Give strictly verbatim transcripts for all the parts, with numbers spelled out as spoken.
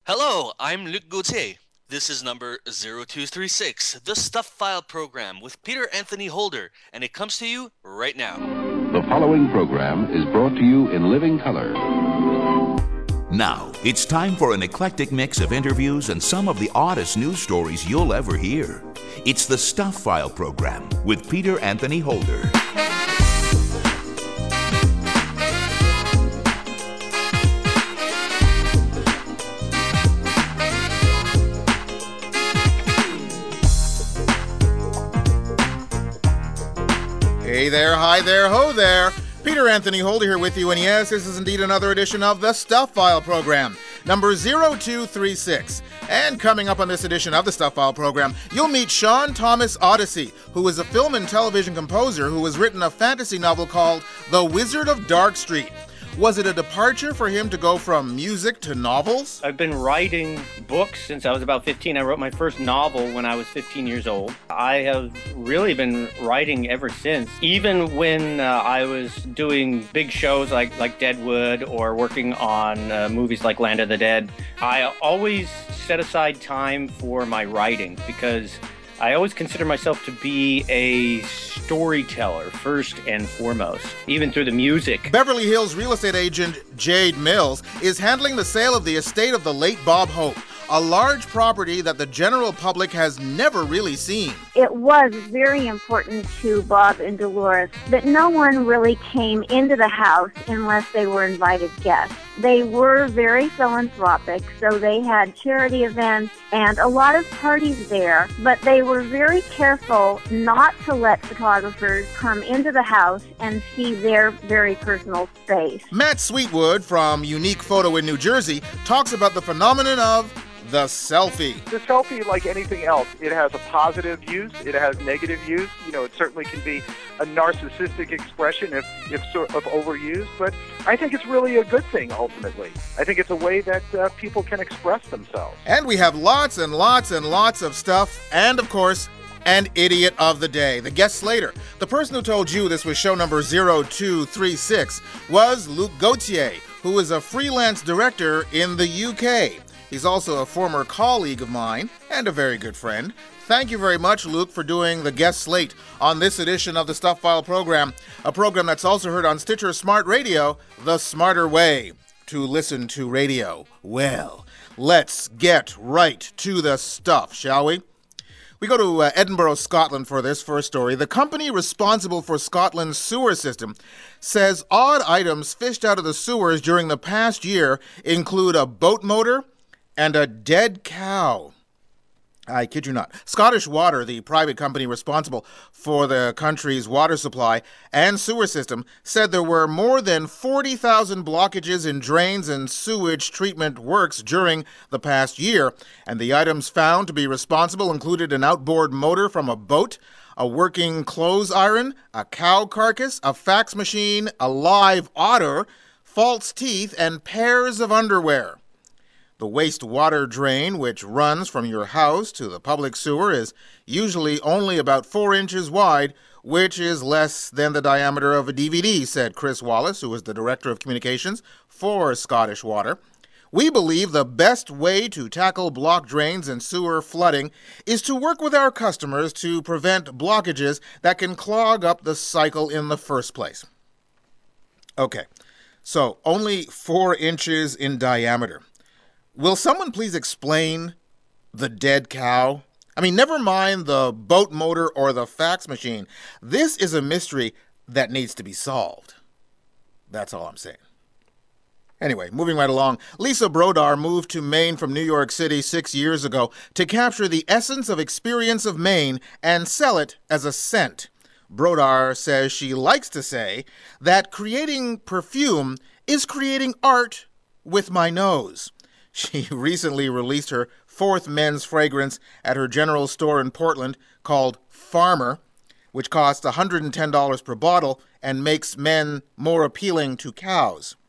Hello, I'm Luc Gauthier. This is number zero two three six, the Stuff File program with Peter Anthony Holder, and it comes to you right now. The following program is brought to you in living color. Now, it's time for an eclectic mix of interviews and some of the oddest news stories you'll ever hear. It's the Stuff File program with Peter Anthony Holder. Hey there, hi there, ho there. Peter Anthony Holder here with you, and yes, this is indeed another edition of the Stuff File program, number zero two three six. And coming up on this edition of the Stuff File program, you'll meet Sean Thomas Odyssey, who is a film and television composer who has written a fantasy novel called The Wizard of Dark Street. Was it a departure for him to go from music to novels? I've been writing books since I was about fifteen. I wrote my first novel when I was fifteen years old. I have really been writing ever since. Even when uh, I was doing big shows like, like Deadwood or working on uh, movies like Land of the Dead, I always set aside time for my writing because I always consider myself to be a storyteller first and foremost, even through the music. Beverly Hills real estate agent Jade Mills is handling the sale of the estate of the late Bob Hope, a large property that the general public has never really seen. It was very important to Bob and Dolores that no one really came into the house unless they were invited guests. They were very philanthropic, so they had charity events and a lot of parties there, but they were very careful not to let photographers come into the house and see their very personal space. Matt Sweetwood from Unique Photo in New Jersey talks about the phenomenon of the selfie. The selfie, like anything else, it has a positive use, it has negative use. You know, it certainly can be a narcissistic expression if, if sort of overused, but I think it's really a good thing ultimately. I think it's a way that uh, people can express themselves. And we have lots and lots and lots of stuff, and of course, an idiot of the day. The guest slater, the person who told you this was show number zero two three six, was Luc Gauthier, who is a freelance director in the U K. He's also a former colleague of mine and a very good friend. Thank you very much, Luc, for doing the guest slate on this edition of the Stuff File program, a program that's also heard on Stitcher Smart Radio, the smarter way to listen to radio. Well, let's get right to the stuff, shall we? We go to uh, Edinburgh, Scotland for this first story. The company responsible for Scotland's sewer system says odd items fished out of the sewers during the past year include a boat motor and a dead cow. I kid you not. Scottish Water, the private company responsible for the country's water supply and sewer system, said there were more than forty thousand blockages in drains and sewage treatment works during the past year, and the items found to be responsible included an outboard motor from a boat, a working clothes iron, a cow carcass, a fax machine, a live otter, false teeth, and pairs of underwear. The wastewater drain, which runs from your house to the public sewer, is usually only about four inches wide, which is less than the diameter of a D V D, said Chris Wallace, who is the Director of Communications for Scottish Water. We believe the best way to tackle block drains and sewer flooding is to work with our customers to prevent blockages that can clog up the cycle in the first place. Okay, so only four inches in diameter. Will someone please explain the dead cow? I mean, never mind the boat motor or the fax machine. This is a mystery that needs to be solved. That's all I'm saying. Anyway, moving right along, Lisa Brodar moved to Maine from New York City six years ago to capture the essence of experience of Maine and sell it as a scent. Brodar says she likes to say that creating perfume is creating art with my nose. She recently released her fourth men's fragrance at her general store in Portland called Farmer, which costs one hundred ten dollars per bottle and makes men more appealing to cows.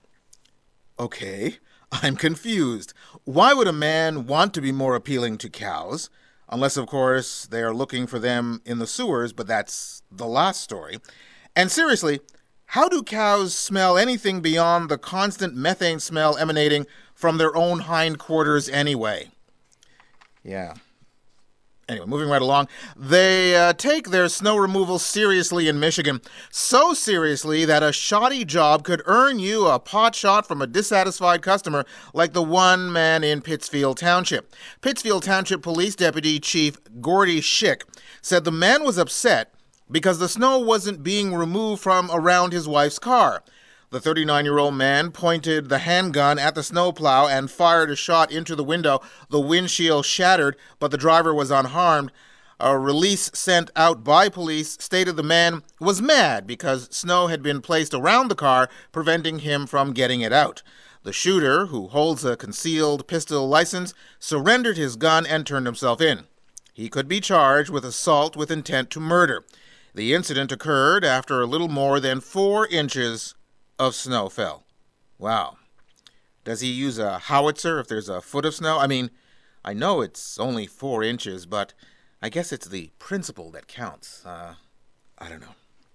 Okay, I'm confused. Why would a man want to be more appealing to cows? Unless, of course, they are looking for them in the sewers, but that's the last story. And seriously, How do cows smell anything beyond the constant methane smell emanating from their own hindquarters anyway? Yeah. Anyway, moving right along, they uh, take their snow removal seriously in Michigan. So seriously that a shoddy job could earn you a pot shot from a dissatisfied customer like the one man in Pittsfield Township. Pittsfield Township Police Deputy Chief Gordy Schick said the man was upset because the snow wasn't being removed from around his wife's car. The thirty-nine-year-old man pointed the handgun at the snowplow and fired a shot into the window. The windshield shattered, but the driver was unharmed. A release sent out by police stated the man was mad because snow had been placed around the car, preventing him from getting it out. The shooter, who holds a concealed pistol license, surrendered his gun and turned himself in. He could be charged with assault with intent to murder. The incident occurred after a little more than four inches of snow fell. Wow. Does he use a howitzer if there's a foot of snow? I mean, I know it's only four inches, but I guess it's the principle that counts. Uh, I don't know.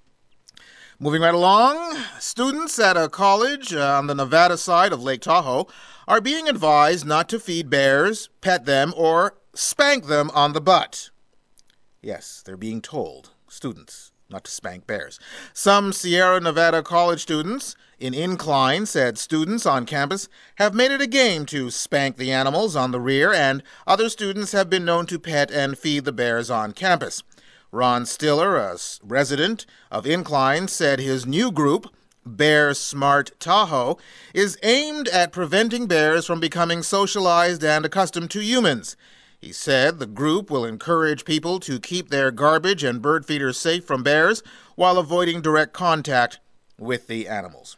Moving right along, students at a college uh, on the Nevada side of Lake Tahoe are being advised not to feed bears, pet them, or spank them on the butt. Yes, they're being told, students, not to spank bears. Some Sierra Nevada college students in Incline said students on campus have made it a game to spank the animals on the rear, and other students have been known to pet and feed the bears on campus. Ron Stiller, a resident of Incline, said his new group, Bear Smart Tahoe, is aimed at preventing bears from becoming socialized and accustomed to humans. He said the group will encourage people to keep their garbage and bird feeders safe from bears while avoiding direct contact with the animals.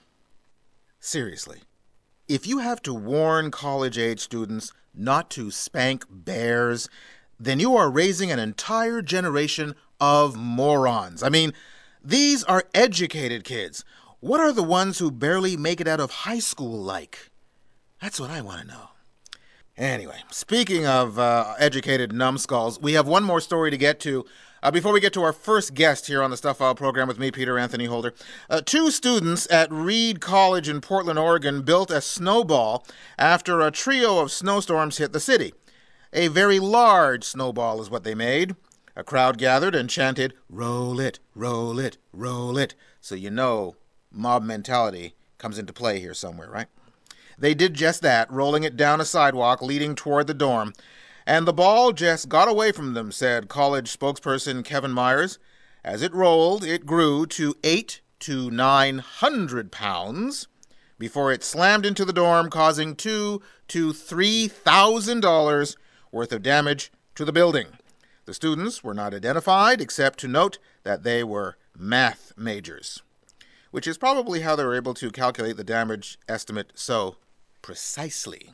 Seriously, if you have to warn college-age students not to spank bears, then you are raising an entire generation of morons. I mean, these are educated kids. What are the ones who barely make it out of high school like? That's what I want to know. Anyway, speaking of uh, educated numbskulls, we have one more story to get to uh, before we get to our first guest here on the Stuff File program with me, Peter Anthony Holder. Uh, two students at Reed College in Portland, Oregon, built a snowball after a trio of snowstorms hit the city. A very large snowball is what they made. A crowd gathered and chanted, "Roll it, roll it, roll it." So you know mob mentality comes into play here somewhere, right? They did just that, rolling it down a sidewalk leading toward the dorm. And the ball just got away from them, said college spokesperson Kevin Myers. As it rolled, it grew to eight to nine hundred pounds before it slammed into the dorm, causing two to three thousand dollars worth of damage to the building. The students were not identified, except to note that they were math majors, which is probably how they were able to calculate the damage estimate so precisely.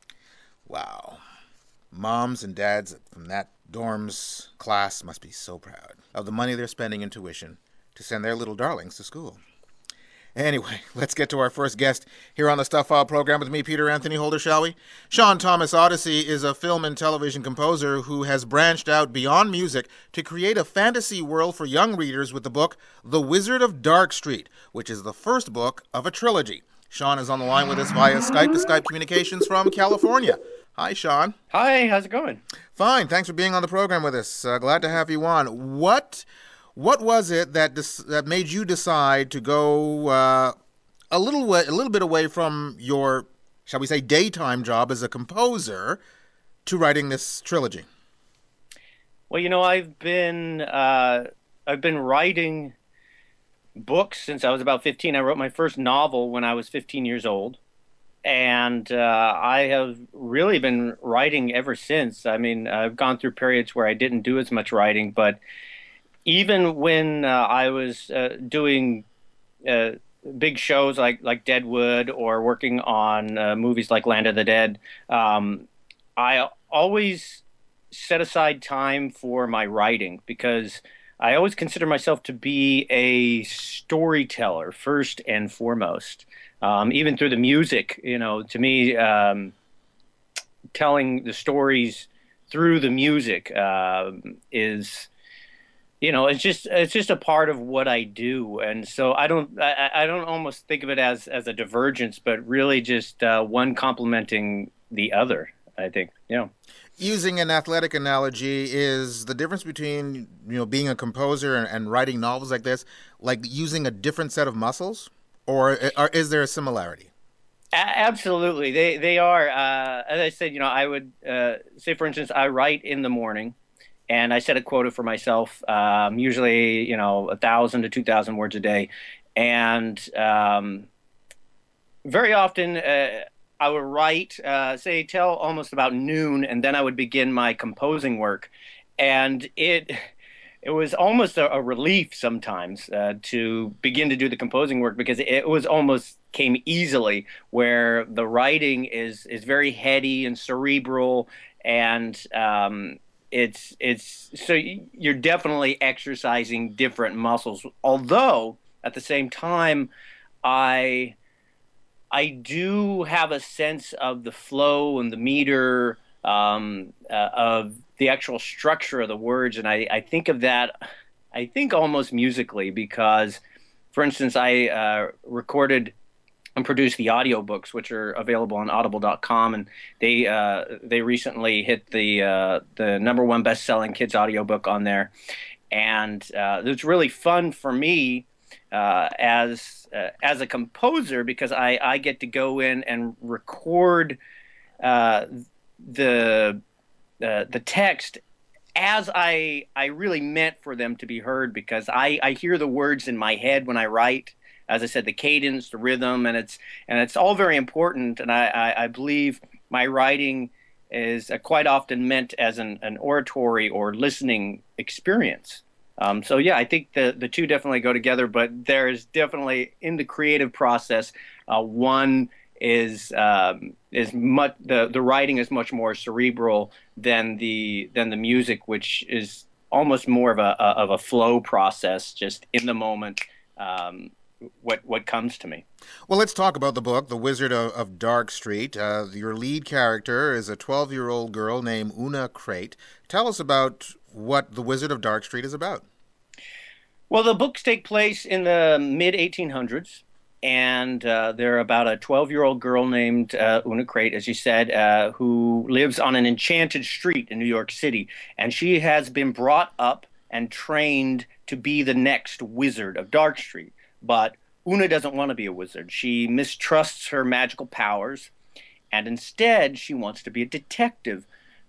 Wow. Moms and dads from that dorm's class must be so proud of the money they're spending in tuition to send their little darlings to school. Anyway, let's get to our first guest here on the Stuff File program with me, Peter Anthony Holder, shall we? Sean Thomas Odyssey is a film and television composer who has branched out beyond music to create a fantasy world for young readers with the book The Wizard of Dark Street, which is the first book of a trilogy. Sean is on the line with us via Skype to Skype Communications from California. Hi, Sean. Hi, how's it going? Fine. Thanks for being on the program with us. Uh, glad to have you on. What what was it that dis- that made you decide to go uh, a little way, a little bit away from your, shall we say, daytime job as a composer to writing this trilogy? Well, you know, I've been uh, I've been writing books since I was about fifteen. I wrote my first novel when I was fifteen years old. And uh, I have really been writing ever since. I mean, I've gone through periods where I didn't do as much writing, but even when uh, I was uh, doing uh, big shows like, like Deadwood or working on uh, movies like Land of the Dead, um, I always set aside time for my writing because I always consider myself to be a storyteller first and foremost. Um, even through the music, you know, to me, um, telling the stories through the music uh, is You know, it's just it's just a part of what I do, and so I don't I, I don't almost think of it as as a divergence, but really just uh, one complementing the other. I think, yeah. Using an athletic analogy, is the difference between you know being a composer and, and writing novels like this like using a different set of muscles, or, or is there a similarity? A- absolutely, they they are. Uh, as I said, you know, I would uh, say, for instance, I write in the morning, and I set a quota for myself, um, usually, you know, a thousand to two thousand words a day, and um, very often uh, I would write, uh, say, till almost about noon, and then I would begin my composing work, and it it was almost a, a relief sometimes uh, to begin to do the composing work because it was almost came easily, where the writing is is very heady and cerebral, and um, it's it's so you're definitely exercising different muscles. Although at the same time, I I do have a sense of the flow and the meter, um, uh, of the actual structure of the words, and I, I think of that, I think almost musically, because, for instance, I uh, recorded and produced the audiobooks, which are available on audible dot com, and they uh, they recently hit the uh, the number one best-selling kids audiobook on there, and uh, it was really fun for me uh, as uh, as a composer, because I, I get to go in and record uh, the uh, the text as I I really meant for them to be heard, because I, I hear the words in my head when I write. As I said, the cadence, the rhythm, and it's and it's all very important. And I, I, I believe my writing is uh, quite often meant as an, an oratory or listening experience. Um, so yeah, I think the the two definitely go together. But there is definitely, in the creative process, uh, one is um, is much the the writing is much more cerebral than the than the music, which is almost more of a, a of a flow process, just in the moment. Um, what what comes to me. Well, let's talk about the book, The Wizard of, of Dark Street. Uh, your lead character is a twelve-year-old girl named Una Crate. Tell us about what The Wizard of Dark Street is about. Well, the books take place in the mid eighteen hundreds, and uh, they're about a twelve-year-old girl named uh, Una Crate, as you said, uh, who lives on an enchanted street in New York City, and she has been brought up and trained to be the next Wizard of Dark Street. But Una doesn't want to be a wizard. She mistrusts her magical powers, and instead she wants to be a detective.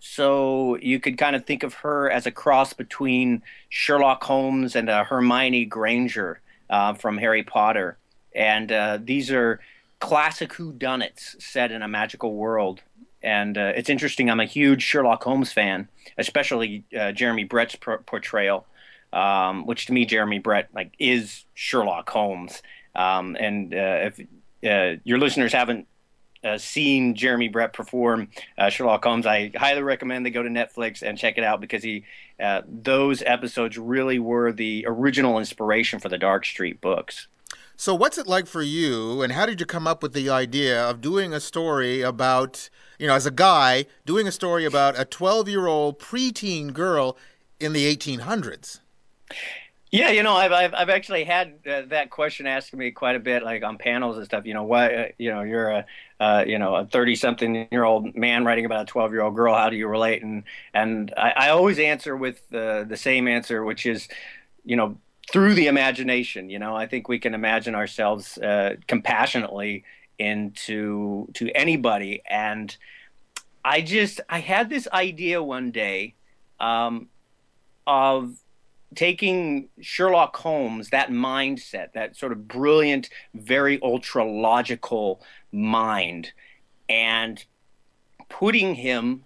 So you could kind of think of her as a cross between Sherlock Holmes and uh, Hermione Granger uh, from Harry Potter. And uh, these are classic whodunits set in a magical world. And uh, it's interesting, I'm a huge Sherlock Holmes fan, especially uh, Jeremy Brett's por- portrayal. Um, which to me, Jeremy Brett like is Sherlock Holmes. Um, and uh, if uh, your listeners haven't uh, seen Jeremy Brett perform uh, Sherlock Holmes, I highly recommend they go to Netflix and check it out, because he uh, those episodes really were the original inspiration for the Dark Street books. So what's it like for you, and how did you come up with the idea of doing a story about, you know, as a guy, doing a story about a twelve-year-old preteen girl in the eighteen hundreds? Yeah, you know, I've I've, I've actually had uh, that question asked me quite a bit, like on panels and stuff. You know, why? Uh, you know, you're a uh, you know a thirty-something-year-old man writing about a twelve-year-old girl. How do you relate? And and I, I always answer with the the same answer, which is, you know, through the imagination. You know, I think we can imagine ourselves uh, compassionately into to anybody. And I just I had this idea one day um, of taking Sherlock Holmes, that mindset, that sort of brilliant, very ultra logical mind, and putting him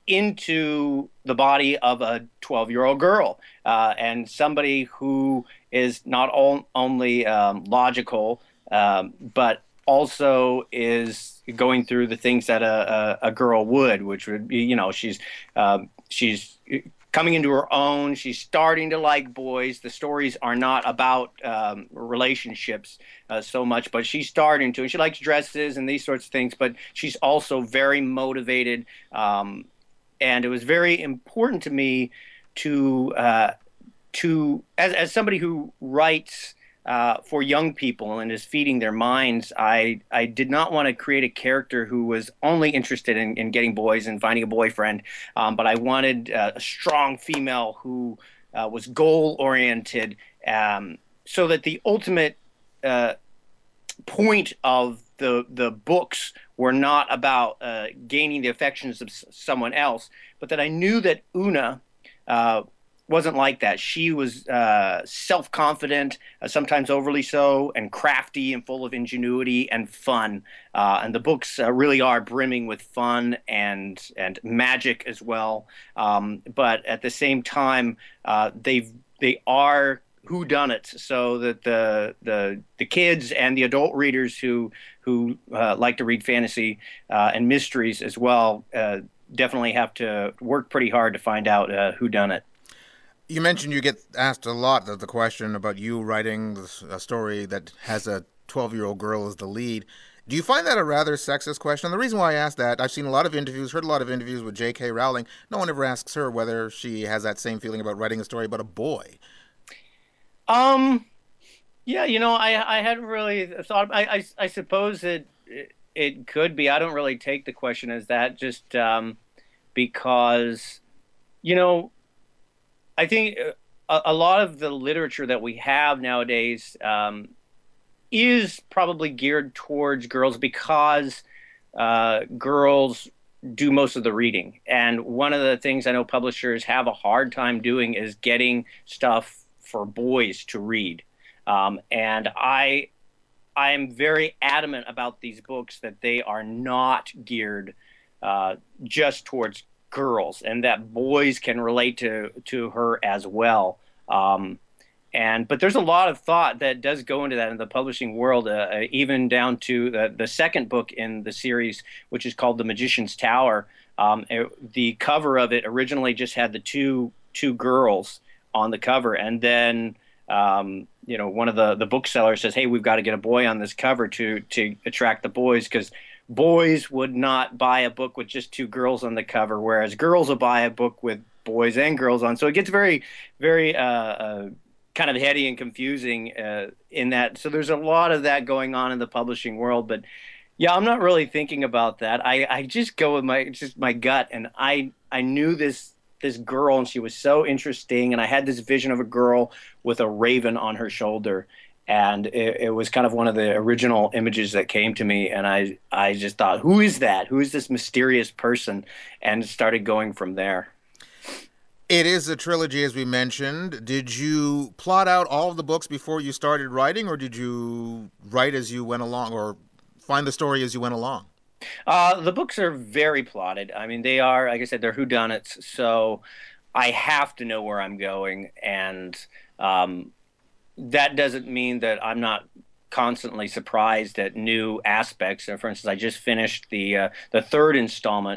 into the body of a twelve-year-old girl, uh, and somebody who is not all, only um, logical, um, but also is going through the things that a, a, a girl would, which would be, you know, she's um, she's coming into her own. She's starting to like boys. The stories are not about um, relationships uh, so much, but she's starting to. And she likes dresses and these sorts of things, but she's also very motivated. Um, and it was very important to me to uh, to as as somebody who writes uh, for young people and is feeding their minds, I I did not want to create a character who was only interested in, in getting boys and finding a boyfriend, um, but I wanted uh, a strong female who uh, was goal oriented, um, so that the ultimate uh, point of the the books were not about uh, gaining the affections of s- someone else, but that I knew that Una uh, wasn't like that. She was uh, self-confident, uh, sometimes overly so, and crafty and full of ingenuity and fun. Uh, and the books uh, really are brimming with fun and and magic as well. Um, but at the same time, uh, they they are whodunits, so that the the the kids and the adult readers who who uh, like to read fantasy uh, and mysteries as well uh, definitely have to work pretty hard to find out uh, who done it. You mentioned you get asked a lot of the question about you writing a story that has a twelve-year-old girl as the lead. Do you find that a rather sexist question? The reason why I ask that, I've seen a lot of interviews, heard a lot of interviews with J K. Rowling. No one ever asks her whether she has that same feeling about writing a story about a boy. Um, yeah, you know, I I hadn't really thought. I I, I suppose it it could be. I don't really take the question as that, just um, because, you know, I think a, a lot of the literature that we have nowadays um, is probably geared towards girls because uh, girls do most of the reading. And one of the things I know publishers have a hard time doing is getting stuff for boys to read. Um, and I I am very adamant about these books that they are not geared uh, just towards girls, and that boys can relate to to her as well. Um, and but there's a lot of thought that does go into that in the publishing world, uh, even down to the, the second book in the series, which is called The Magician's Tower. Um, it, the cover of it originally just had the two two girls on the cover, and then um, you know, one of the the booksellers says, "Hey, we've got to get a boy on this cover to to attract the boys, because boys would not buy a book with just two girls on the cover, whereas girls will buy a book with boys and girls on." So it gets very, very uh, uh, kind of heady and confusing uh, in that. So there's a lot of that going on in the publishing world, but yeah, I'm not really thinking about that. I, I just go with my just my gut, and I I knew this. this girl, and she was so interesting, and I had this vision of a girl with a raven on her shoulder, and it, it was kind of one of the original images that came to me, and I I just thought, who is that? Who is this mysterious person? And started going from there. It is a trilogy, as we mentioned. Did you plot out all of the books before you started writing, or did you write as you went along, or find the story as you went along? Uh, the books are very plotted. I mean, they are, like I said, they're whodunits, so I have to know where I'm going, and um, that doesn't mean that I'm not constantly surprised at new aspects. For instance, I just finished the uh, the third installment,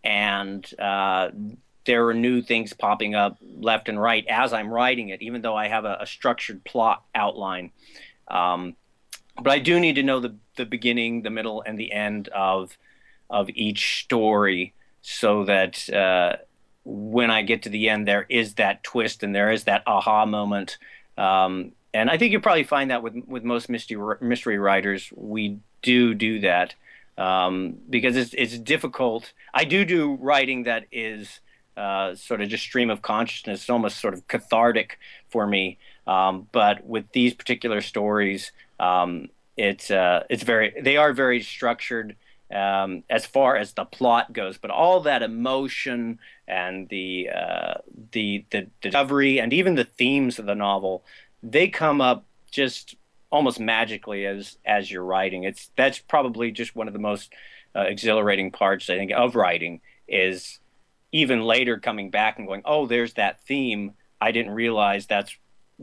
and uh, there are new things popping up left and right as I'm writing it, even though I have a, a structured plot outline. Um, But I do need to know the, the beginning, the middle, and the end of of each story, so that uh, when I get to the end, there is that twist and there is that aha moment. Um, and I think you'll probably find that with with most mystery mystery writers, we do do that um, because it's it's difficult. I do do writing that is uh, sort of just stream of consciousness, it's almost sort of cathartic for me. Um, but with these particular stories, Um, it's uh, it's very they are very structured um, as far as the plot goes, but all that emotion and the uh, the the discovery and even the themes of the novel, they come up just almost magically as as you're writing. It's that's probably just one of the most uh, exhilarating parts, I think, of writing, is even later coming back and going, oh, there's that theme. I didn't realize that's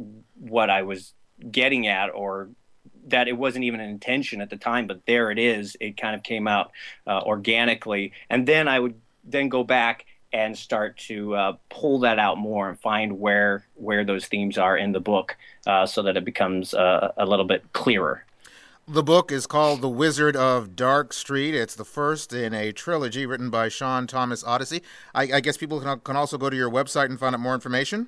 what I was getting at, or that it wasn't even an intention at the time, but there it is. It kind of came out uh, organically. And then I would then go back and start to uh, pull that out more and find where where those themes are in the book uh, so that it becomes uh, a little bit clearer. The book is called The Wizard of Dark Street. It's the first in a trilogy written by Sean Thomas Odyssey. I, I guess people can, can also go to your website and find out more information?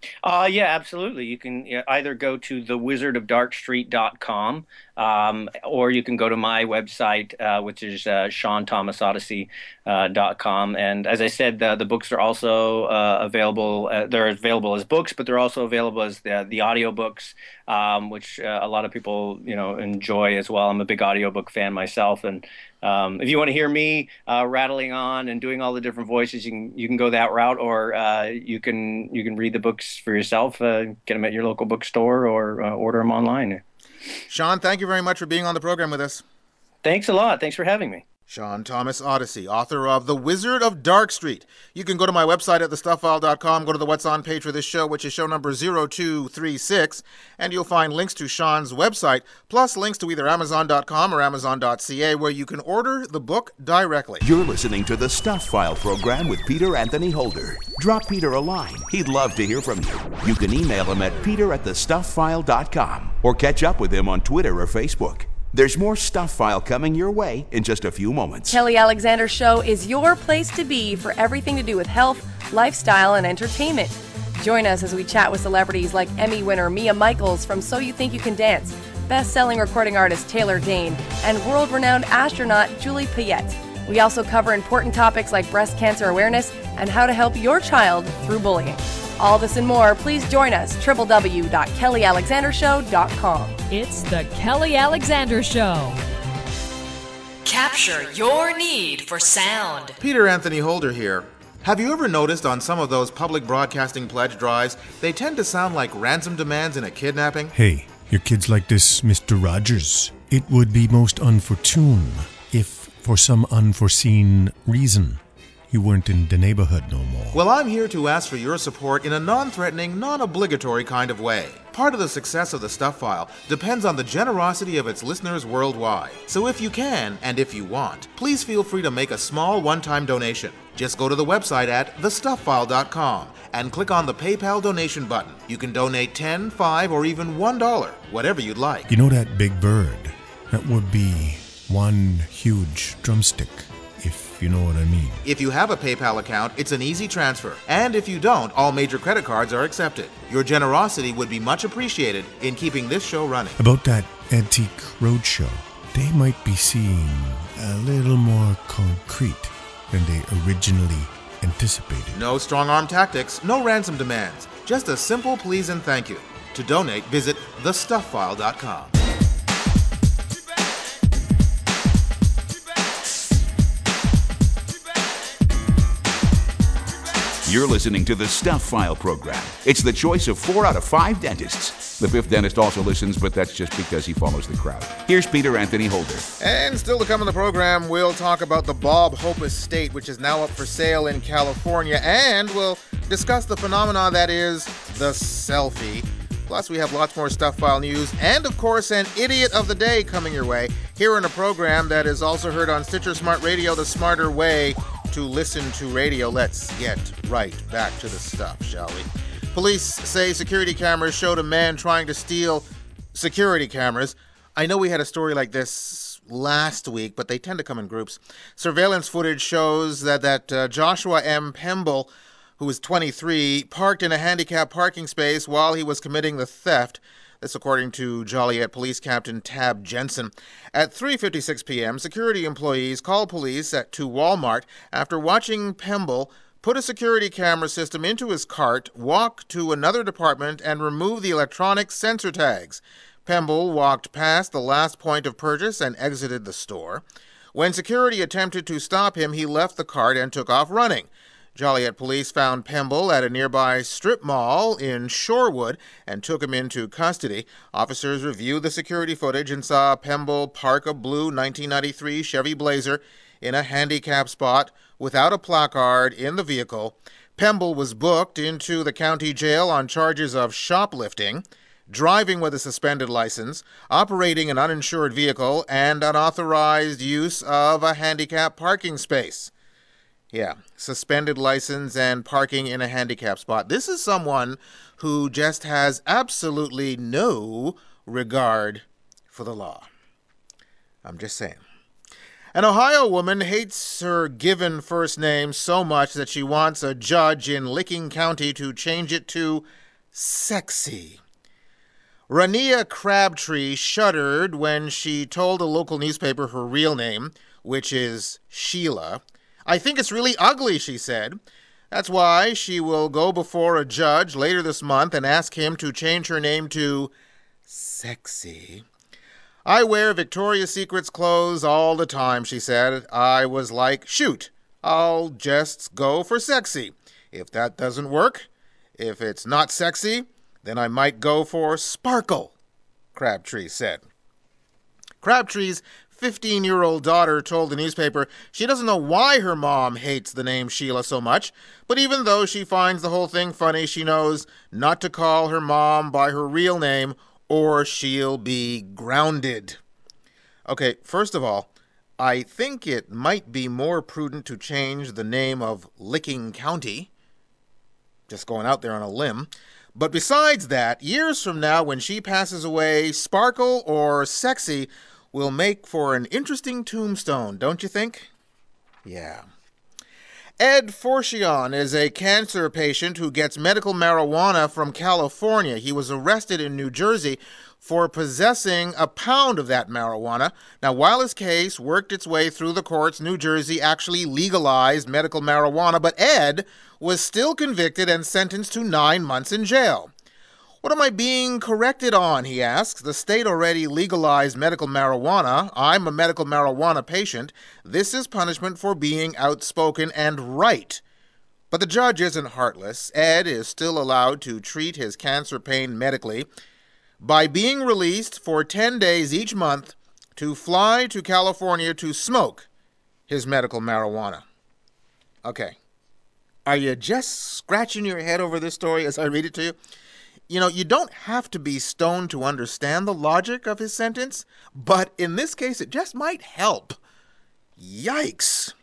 Uh, yeah, absolutely. You can yeah, either go to the wizard of dark street dot com, um, or you can go to my website, uh, which is uh, sean thomas odyssey dot com. And as I said, the, the books are also uh, available. Uh, they're available as books, but they're also available as the, the audiobooks, um, which uh, a lot of people, you know, enjoy as well. I'm a big audiobook fan myself, and Um, if you want to hear me uh, rattling on and doing all the different voices, you can you can go that route, or uh, you can you can read the books for yourself. Uh, get them at your local bookstore, or uh, order them online. Sean, thank you very much for being on the program with us. Thanks a lot. Thanks for having me. Sean Thomas Odyssey, author of The Wizard of Dark Street. You can go to my website at the stuff file dot com, go to the What's On page for this show, which is show number zero two three six, and you'll find links to Sean's website, plus links to either amazon dot com or amazon dot c a, where you can order the book directly. You're listening to the Stuff File program with Peter Anthony Holder. Drop Peter a line. He'd love to hear from you. You can email him at peter at the stuff file dot com or catch up with him on Twitter or Facebook. There's more Stuff File coming your way in just a few moments. Kelly Alexander Show is your place to be for everything to do with health, lifestyle, and entertainment. Join us as we chat with celebrities like Emmy winner Mia Michaels from So You Think You Can Dance, best-selling recording artist Taylor Dane, and world-renowned astronaut Julie Payette. We also cover important topics like breast cancer awareness and how to help your child through bullying. All this and more, please join us, w w w dot kelly alexander show dot com. It's the Kelly Alexander Show. Capture your need for sound. Peter Anthony Holder here. Have you ever noticed on some of those public broadcasting pledge drives, they tend to sound like ransom demands in a kidnapping? Hey, your kid's like this, Mister Rogers. It would be most unfortune if, for some unforeseen reason, you weren't in the neighborhood no more. Well, I'm here to ask for your support in a non-threatening, non-obligatory kind of way. Part of the success of the Stuff File depends on the generosity of its listeners worldwide. So if you can, and if you want, please feel free to make a small one-time donation. Just go to the website at the stuff file dot com and click on the PayPal donation button. You can donate ten dollars, five dollars, or even one dollar, whatever you'd like. You know that big bird? That would be one huge drumstick, if you know what I mean. If you have a PayPal account, it's an easy transfer. And if you don't, all major credit cards are accepted. Your generosity would be much appreciated in keeping this show running. About that Antique Roadshow, they might be seeing a little more concrete than they originally anticipated. No strong-arm tactics, no ransom demands. Just a simple please and thank you. To donate, visit the stuff file dot com. You're listening to the Stuff File program. It's the choice of four out of five dentists. The fifth dentist also listens, but that's just because he follows the crowd. Here's Peter Anthony Holder. And still to come in the program, we'll talk about the Bob Hope Estate, which is now up for sale in California, and we'll discuss the phenomenon that is the selfie. Plus, we have lots more Stuff File news, and of course, an Idiot of the Day coming your way, here in a program that is also heard on Stitcher Smart Radio, the smarter way to listen to radio. Let's get right back to the stuff, shall we? Police say security cameras showed a man trying to steal security cameras. I know we had a story like this last week, but they tend to come in groups. Surveillance footage shows that, that uh, Joshua M. Pemble, who is twenty-three, parked in a handicapped parking space while he was committing the theft. This according to Joliet Police Captain Tab Jensen. At three fifty-six p.m., security employees called police at, to Walmart after watching Pemble put a security camera system into his cart, walk to another department, and remove the electronic sensor tags. Pemble walked past the last point of purchase and exited the store. When security attempted to stop him, he left the cart and took off running. Joliet police found Pemble at a nearby strip mall in Shorewood and took him into custody. Officers reviewed the security footage and saw Pemble park a blue nineteen ninety-three Chevy Blazer in a handicapped spot without a placard in the vehicle. Pemble was booked into the county jail on charges of shoplifting, driving with a suspended license, operating an uninsured vehicle, and unauthorized use of a handicapped parking space. Yeah, suspended license and parking in a handicapped spot. This is someone who just has absolutely no regard for the law. I'm just saying. An Ohio woman hates her given first name so much that she wants a judge in Licking County to change it to sexy. Rania Crabtree shuddered when she told a local newspaper her real name, which is Sheila. I think it's really ugly, she said. That's why she will go before a judge later this month and ask him to change her name to Sexy. I wear Victoria's Secret's clothes all the time, she said. I was like, shoot, I'll just go for Sexy. If that doesn't work, if it's not sexy, then I might go for Sparkle, Crabtree said. Crabtree's fifteen-year-old daughter told the newspaper she doesn't know why her mom hates the name Sheila so much, but even though she finds the whole thing funny, she knows not to call her mom by her real name or she'll be grounded. Okay, first of all, I think it might be more prudent to change the name of Licking County. Just going out there on a limb. But besides that, years from now, when she passes away, Sparkle or Sexy will make for an interesting tombstone, don't you think? Yeah. Ed Forchion is a cancer patient who gets medical marijuana from California. He was arrested in New Jersey for possessing a pound of that marijuana. Now, while his case worked its way through the courts, New Jersey actually legalized medical marijuana, but Ed was still convicted and sentenced to nine months in jail. What am I being corrected on, he asks. The state already legalized medical marijuana. I'm a medical marijuana patient. This is punishment for being outspoken and right. But the judge isn't heartless. Ed is still allowed to treat his cancer pain medically by being released for ten days each month to fly to California to smoke his medical marijuana. Okay. Are you just scratching your head over this story as I read it to you? You know, you don't have to be stoned to understand the logic of his sentence, but in this case, it just might help. Yikes.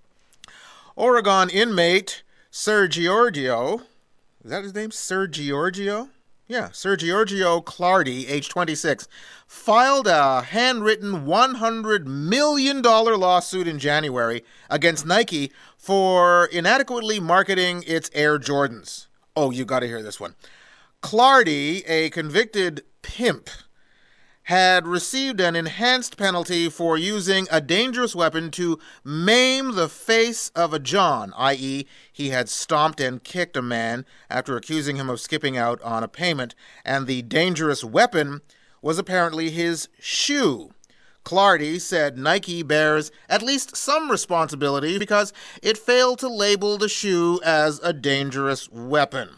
Oregon inmate Sir Giorgio, is that his name? Sir Giorgio? Yeah, Sir Giorgio Clardy, age twenty-six, filed a handwritten one hundred million dollars lawsuit in January against Nike for inadequately marketing its Air Jordans. Oh, you got to hear this one. Clardy, a convicted pimp, had received an enhanced penalty for using a dangerous weapon to maim the face of a John, that is, he had stomped and kicked a man after accusing him of skipping out on a payment, and the dangerous weapon was apparently his shoe. Clardy said Nike bears at least some responsibility because it failed to label the shoe as a dangerous weapon.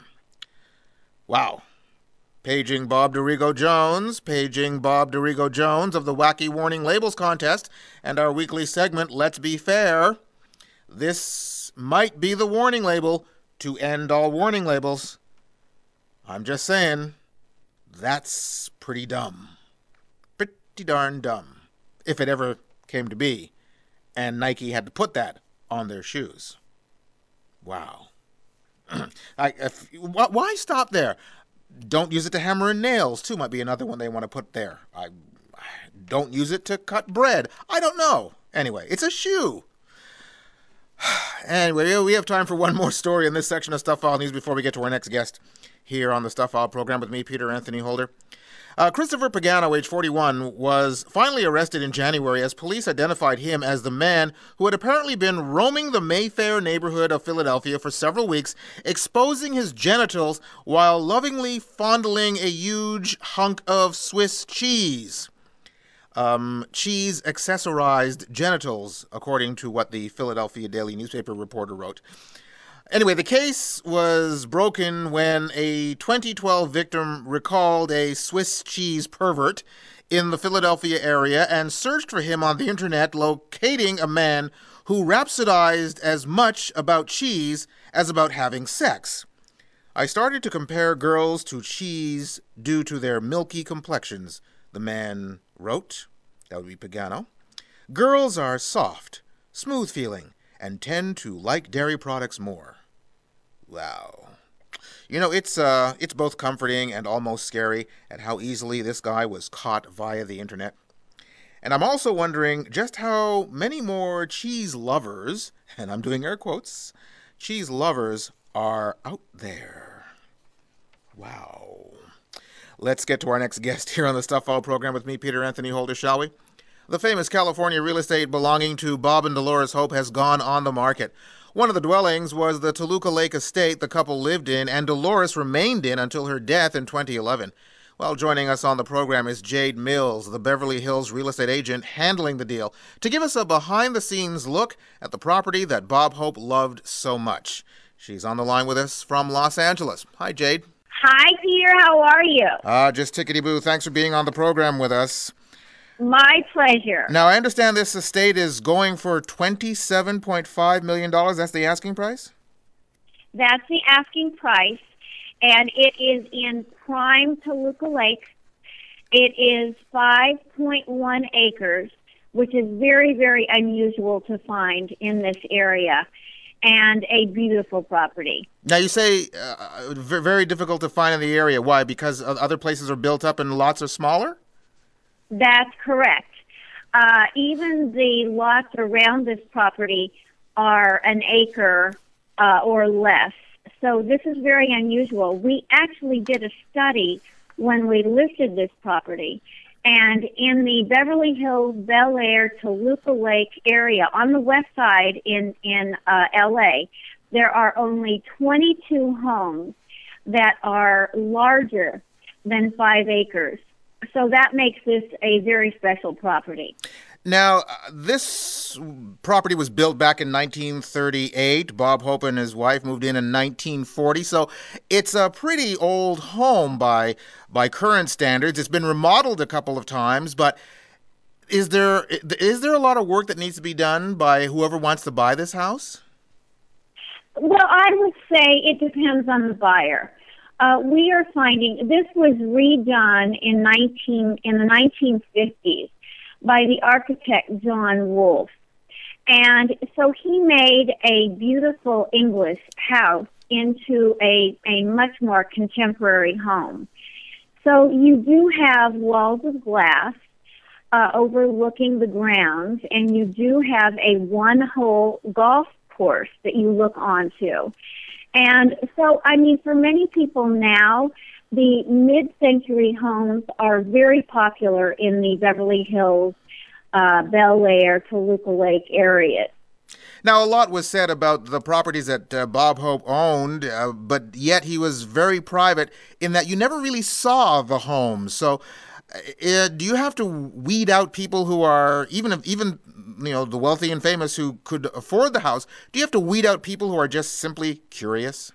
Wow. Paging Bob Dorigo Jones, paging Bob Dorigo Jones of the Wacky Warning Labels Contest and our weekly segment, Let's Be Fair. This might be the warning label to end all warning labels. I'm just saying, that's pretty dumb. Pretty darn dumb. If it ever came to be, and Nike had to put that on their shoes. Wow. I, if, why stop there? Don't use it to hammer in nails, too, might be another one they want to put there. I don't use it to cut bread. I don't know. Anyway, it's a shoe. Anyway, we have time for one more story in this section of Stuff File News before we get to our next guest here on the Stuff File program with me, Peter Anthony Holder. Uh, Christopher Pagano, age forty-one, was finally arrested in January as police identified him as the man who had apparently been roaming the Mayfair neighborhood of Philadelphia for several weeks, exposing his genitals while lovingly fondling a huge hunk of Swiss cheese. Um, cheese accessorized genitals, according to what the Philadelphia Daily newspaper reporter wrote. Anyway, the case was broken when a twenty twelve victim recalled a Swiss cheese pervert in the Philadelphia area and searched for him on the internet, locating a man who rhapsodized as much about cheese as about having sex. I started to compare girls to cheese due to their milky complexions, the man wrote. That would be Pagano. Girls are soft, smooth-feeling, and tend to like dairy products more. Wow. You know, it's uh, it's both comforting and almost scary at how easily this guy was caught via the internet. And I'm also wondering just how many more cheese lovers, and I'm doing air quotes, cheese lovers are out there. Wow. Let's get to our next guest here on the Stuff File program with me, Peter Anthony Holder, shall we? The famous California real estate belonging to Bob and Dolores Hope has gone on the market. One of the dwellings was the Toluca Lake estate the couple lived in and Dolores remained in until her death in twenty eleven. Well, joining us on the program is Jade Mills, the Beverly Hills real estate agent handling the deal, to give us a behind-the-scenes look at the property that Bob Hope loved so much. She's on the line with us from Los Angeles. Hi, Jade. Hi, Peter. How are you? Uh, just tickety-boo. Thanks for being on the program with us. My pleasure. Now, I understand this estate is going for twenty-seven point five million dollars. That's the asking price? That's the asking price, and it is in prime Toluca Lake. It is five point one acres, which is very, very unusual to find in this area, and a beautiful property. Now, you say uh, very difficult to find in the area. Why? Because other places are built up and lots are smaller? That's correct. Uh, even the lots around this property are an acre uh, or less. So this is very unusual. We actually did a study when we listed this property. And in the Beverly Hills, Bel Air, Toluca Lake area on the west side in, in uh, L A, there are only twenty-two homes that are larger than five acres. So that makes this a very special property. Now, uh, this property was built back in nineteen thirty-eight. Bob Hope and his wife moved in in nineteen forty. So it's a pretty old home by by current standards. It's been remodeled a couple of times, but is there is there a lot of work that needs to be done by whoever wants to buy this house? Well, I would say it depends on the buyer. Uh, we are finding this was redone in nineteen in the nineteen fifties by the architect John Wolfe, and so he made a beautiful English house into a a much more contemporary home. So you do have walls of glass uh, overlooking the grounds, and you do have a one-hole golf course that you look onto. And so, I mean, for many people now, the mid-century homes are very popular in the Beverly Hills, uh, Bel Air, Toluca Lake areas. Now, a lot was said about the properties that uh, Bob Hope owned, uh, but yet he was very private in that you never really saw the homes. So uh, do you have to weed out people who are, even if, even you know, the wealthy and famous who could afford the house, do you have to weed out people who are just simply curious?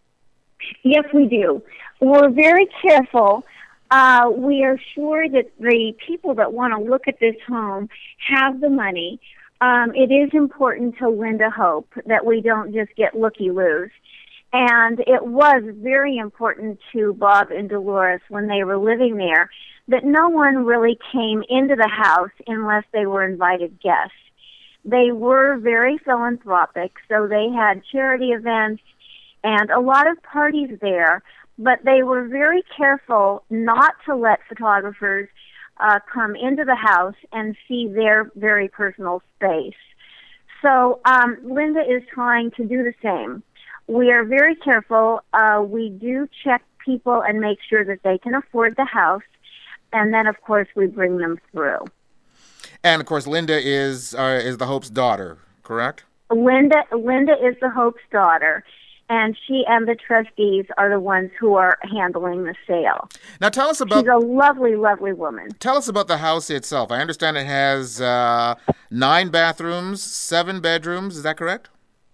Yes, we do. We're very careful. Uh, we are sure that the people that want to look at this home have the money. Um, it is important to Linda Hope that we don't just get looky-loos. And it was very important to Bob and Dolores when they were living there that no one really came into the house unless they were invited guests. They were very philanthropic, so they had charity events and a lot of parties there, but they were very careful not to let photographers uh, come into the house and see their very personal space. So um, Linda is trying to do the same. We are very careful. Uh, we do check people and make sure that they can afford the house. And then, of course, we bring them through. And, of course, Linda is uh, is the Hope's daughter, correct? Linda Linda is the Hope's daughter, and she and the trustees are the ones who are handling the sale. Now, tell us about... She's a lovely, lovely woman. Tell us about the house itself. I understand it has uh, nine bathrooms, seven bedrooms. Is that correct?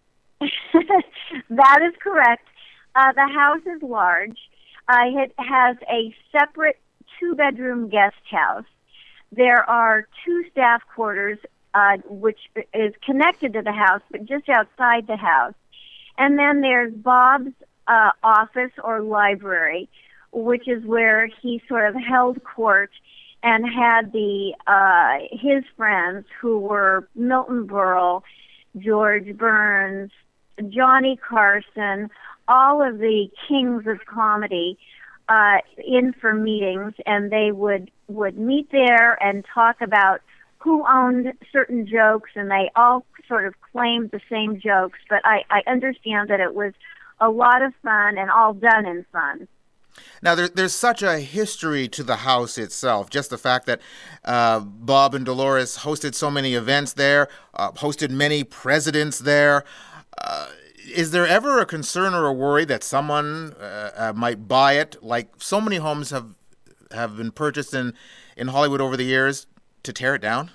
That is correct. Uh, the house is large. Uh, it has a separate two-bedroom guest house. There are two staff quarters, uh, which is connected to the house, but just outside the house. And then there's Bob's uh, office or library, which is where he sort of held court and had the uh, his friends who were Milton Berle, George Burns, Johnny Carson, all of the kings of comedy uh, in for meetings, and they would, would meet there and talk about who owned certain jokes, and they all sort of claimed the same jokes, but I, I understand that it was a lot of fun and all done in fun. Now, there, there's such a history to the house itself. Just the fact that uh, Bob and Dolores hosted so many events there, uh, hosted many presidents there. Uh, is there ever a concern or a worry that someone uh, uh, might buy it, like so many homes have have been purchased in, in Hollywood over the years, to tear it down?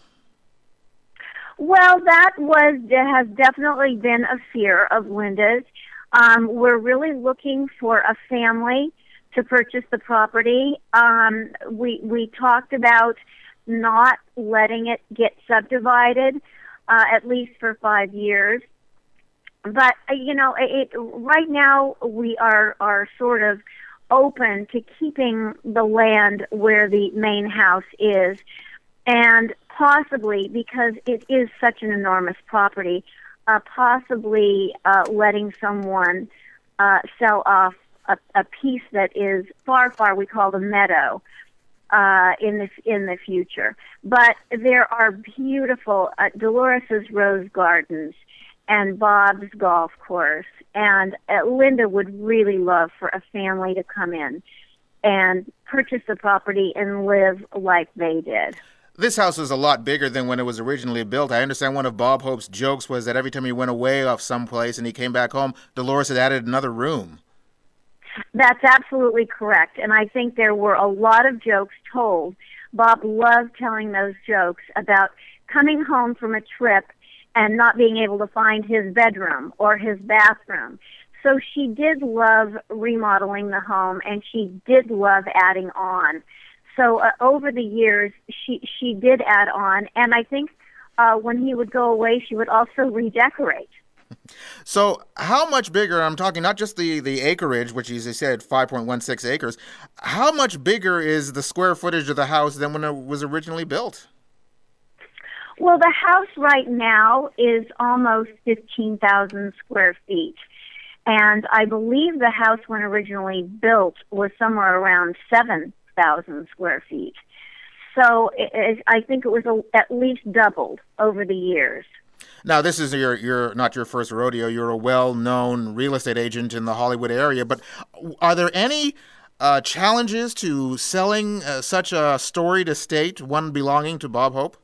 Well, that was has definitely been a fear of Linda's. Um, we're really looking for a family to purchase the property. Um, we we talked about not letting it get subdivided, uh, at least for five years. But uh, you know, it, right now we are are sort of open to keeping the land where the main house is, and possibly, because it is such an enormous property, uh, possibly uh, letting someone uh, sell off a, a piece that is far, far, we call the meadow, uh, in the in the future. But there are beautiful uh, Dolores's rose gardens and Bob's golf course, and uh, Linda would really love for a family to come in and purchase the property and live like they did. This house is a lot bigger than when it was originally built. I understand one of Bob Hope's jokes was that every time he went away off someplace and he came back home, Dolores had added another room. That's absolutely correct, and I think there were a lot of jokes told. Bob loved telling those jokes about coming home from a trip and not being able to find his bedroom or his bathroom. So she did love remodeling the home, and she did love adding on. So uh, over the years, she she did add on, and I think uh, when he would go away, she would also redecorate. So how much bigger, I'm talking not just the, the acreage, which as I said, five point one six acres, how much bigger is the square footage of the house than when it was originally built? Well, the house right now is almost fifteen thousand square feet. And I believe the house when originally built was somewhere around seven thousand square feet. So it, it, I think it was a, at least doubled over the years. Now, this is your, your not your first rodeo. You're a well-known real estate agent in the Hollywood area. But are there any uh, challenges to selling uh, such a storied estate, one belonging to Bob Hope?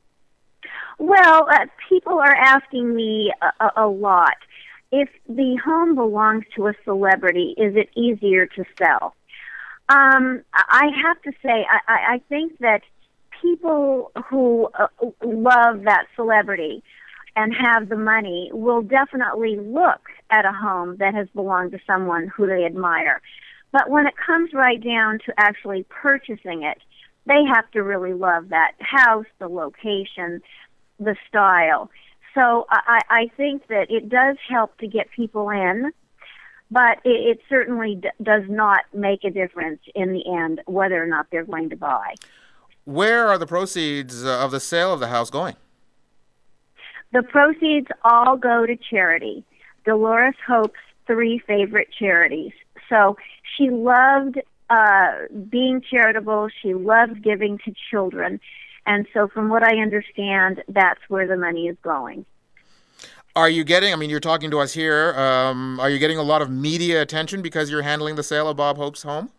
Well, uh, people are asking me a, a lot. If the home belongs to a celebrity, is it easier to sell? Um, I have to say, I, I think that people who uh, love that celebrity and have the money will definitely look at a home that has belonged to someone who they admire. But when it comes right down to actually purchasing it, they have to really love that house, the location, the style. So I, I think that it does help to get people in, but it, it certainly d- does not make a difference in the end whether or not they're going to buy. Where are the proceeds of the sale of the house going? The proceeds all go to charity, Dolores Hope's three favorite charities. So she loved uh, being charitable. She loved giving to children. And so from what I understand, that's where the money is going. Are you getting, I mean, you're talking to us here, um, are you getting a lot of media attention because you're handling the sale of Bob Hope's home?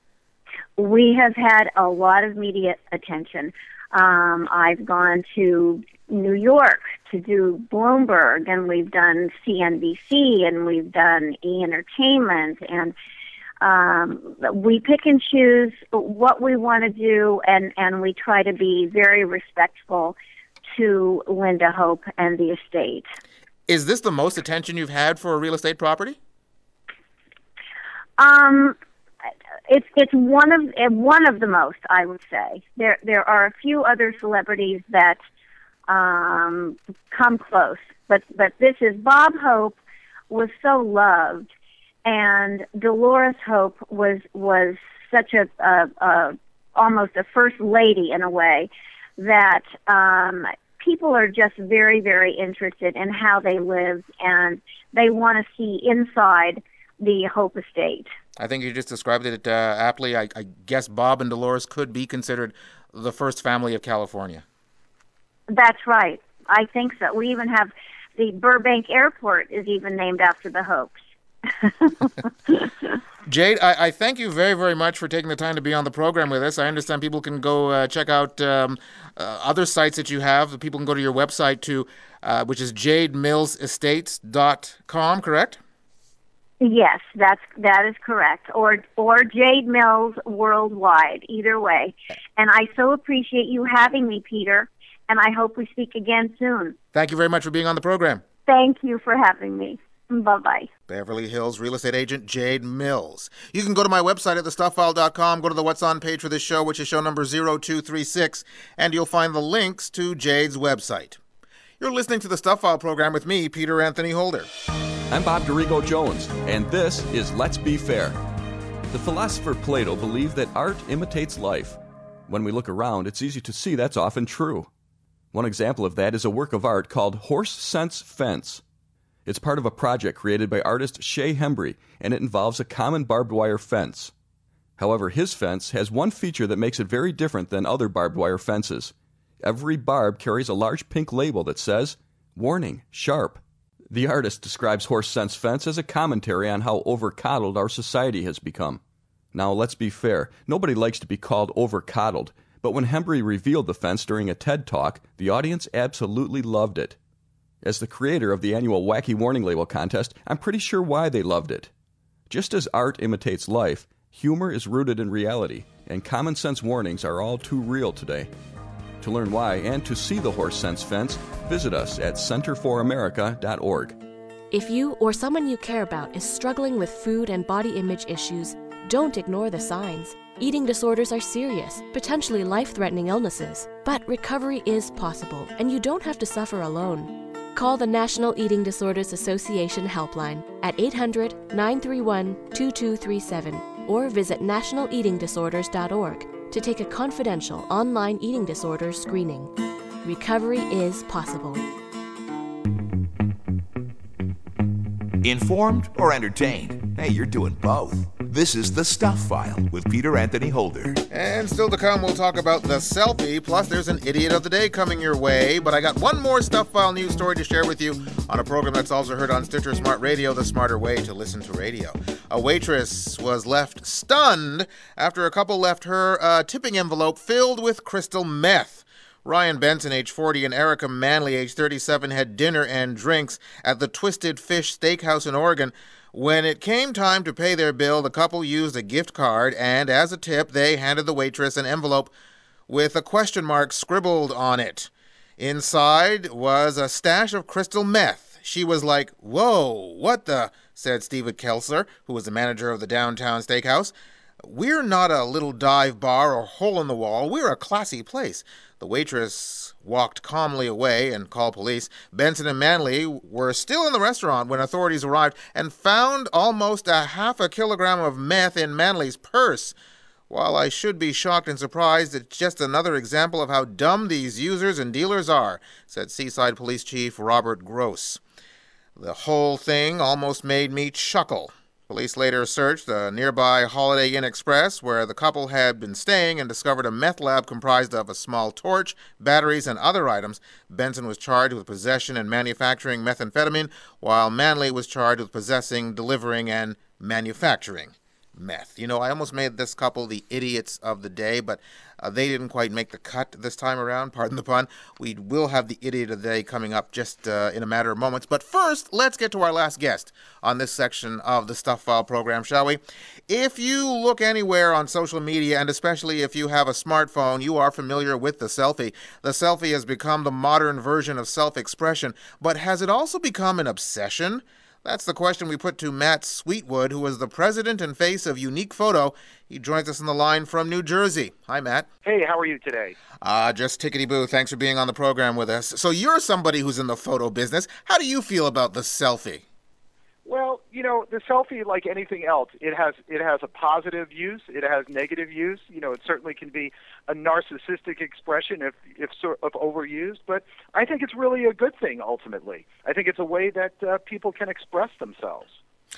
We have had a lot of media attention. Um, I've gone to New York to do Bloomberg, and we've done C N B C, and we've done E! Entertainment, and um, we pick and choose what we want to do, and, and we try to be very respectful to Linda Hope and the estate. Is this the most attention you've had for a real estate property? Um, it's it's one of one of the most, I would say. There there are a few other celebrities that um, come close, but but this is Bob Hope was so loved, and Dolores Hope was was such a, a, a almost a first lady in a way that um, people are just very, very interested in how they live, and they want to see inside the Hope estate. I think you just described it uh, aptly. I, I guess Bob and Dolores could be considered the first family of California. That's right. I think so. We even have the Burbank Airport is even named after the Hopes. Jade, I, I thank you very, very much for taking the time to be on the program with us. I understand people can go uh, check out um, uh, other sites that you have. People can go to your website too, uh, which is jade mills estates dot com, correct? Yes, that's that is correct. Or or Jade Mills Worldwide, either way. And I so appreciate you having me, Peter, and I hope we speak again soon. Thank you very much for being on the program. Thank you for having me. Bye-bye. Beverly Hills real estate agent Jade Mills. You can go to my website at the stuff file dot com, go to the What's On page for this show, which is show number zero two three six, and you'll find the links to Jade's website. You're listening to the Stuff File program with me, Peter Anthony Holder. I'm Bob Dorigo Jones, and this is Let's Be Fair. The philosopher Plato believed that art imitates life. When we look around, it's easy to see that's often true. One example of that is a work of art called Horse Sense Fence. It's part of a project created by artist Shea Hembry, and it involves a common barbed wire fence. However, his fence has one feature that makes it very different than other barbed wire fences. Every barb carries a large pink label that says, "Warning, sharp." The artist describes Horse Sense Fence as a commentary on how over-coddled our society has become. Now, let's be fair. Nobody likes to be called over-coddled, but when Hembry revealed the fence during a TED Talk, the audience absolutely loved it. As the creator of the annual Wacky Warning Label contest, I'm pretty sure why they loved it. Just as art imitates life, humor is rooted in reality, and common sense warnings are all too real today. To learn why and to see the Horse Sense Fence, visit us at center for america dot org. If you or someone you care about is struggling with food and body image issues, don't ignore the signs. Eating disorders are serious, potentially life-threatening illnesses, but recovery is possible, and you don't have to suffer alone. Call the National Eating Disorders Association helpline at eight hundred, nine three one, two two three seven or visit national eating disorders dot org to take a confidential online eating disorder screening. Recovery is possible. Informed or entertained? Hey, you're doing both. This is The Stuff File with Peter Anthony Holder. And still to come, we'll talk about the selfie, plus there's an Idiot of the Day coming your way. But I got one more Stuff File news story to share with you on a program that's also heard on Stitcher Smart Radio, the smarter way to listen to radio. A waitress was left stunned after a couple left her uh, tipping envelope filled with crystal meth. Ryan Benson, age forty, and Erica Manley, age thirty-seven, had dinner and drinks at the Twisted Fish Steakhouse in Oregon. When it came time to pay their bill, the couple used a gift card, and as a tip, they handed the waitress an envelope with a question mark scribbled on it. Inside was a stash of crystal meth. She was like, "Whoa, what the?" said Stephen Kelsler, who was the manager of the downtown steakhouse. "We're not a little dive bar or hole in the wall. We're a classy place." The waitress walked calmly away and called police. Benson and Manley were still in the restaurant when authorities arrived and found almost a half a kilogram of meth in Manley's purse. While I should be shocked and surprised, it's just another example of how dumb these users and dealers are, said Seaside Police Chief Robert Gross. The whole thing almost made me chuckle. Police later searched the nearby Holiday Inn Express, where the couple had been staying, and discovered a meth lab comprised of a small torch, batteries, and other items. Benson was charged with possession and manufacturing methamphetamine, while Manley was charged with possessing, delivering, and manufacturing meth. You know, I almost made this couple the idiots of the day, but uh, they didn't quite make the cut this time around, pardon the pun. We will have the idiot of the day coming up just uh, in a matter of moments. But first, let's get to our last guest on this section of the Stuff File program, shall we? If you look anywhere on social media, and especially if you have a smartphone, you are familiar with the selfie. The selfie has become the modern version of self-expression, but has it also become an obsession? That's the question we put to Matt Sweetwood, who is the president and face of Unique Photo. He joins us on the line from New Jersey. Hi, Matt. Hey, how are you today? Uh, just tickety-boo. Thanks for being on the program with us. So you're somebody who's in the photo business. How do you feel about the selfie? Well, you know, the selfie, like anything else, it has it has a positive use, it has negative use. You know, it certainly can be a narcissistic expression if if sort of overused, but I think it's really a good thing ultimately. I think it's a way that uh, people can express themselves.